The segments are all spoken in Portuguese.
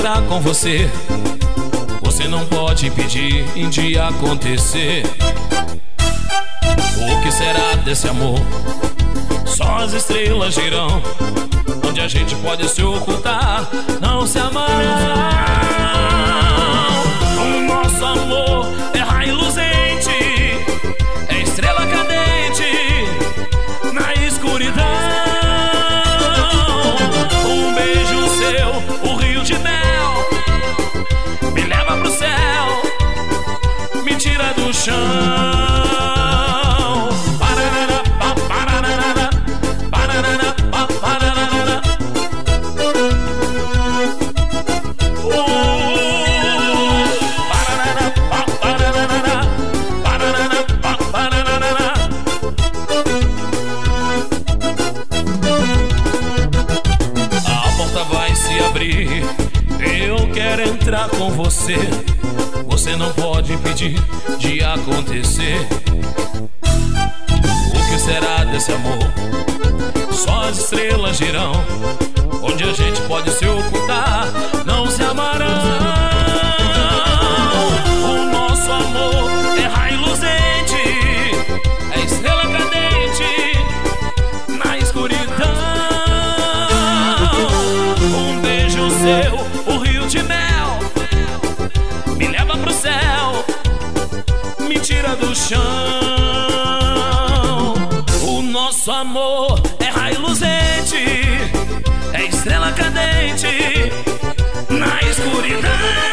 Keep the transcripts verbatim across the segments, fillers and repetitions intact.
entrar com você, você não pode impedir de acontecer. O que será desse amor? Só as estrelas giram, onde a gente pode se ocultar, não se amarão. O nosso amor é raio luzente, é estrela cadente na escuridão. Um beijo seu, o rio de mel, me leva pro céu, me tira do chão. Eu quero entrar com você, você não pode impedir de acontecer. O que será desse amor? Só as estrelas giram, onde a gente pode se ocultar, não se amarão. O nosso amor é raio luzente, é estrela cadente na escuridão. Um beijo seu, o rio de mel, me leva pro céu, me tira do chão. O nosso amor é raio luzente, é estrela cadente na escuridão.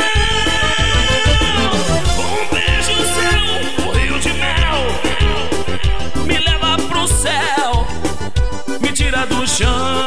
Um beijo seu, o rio de mel, me leva pro céu, me tira do chão.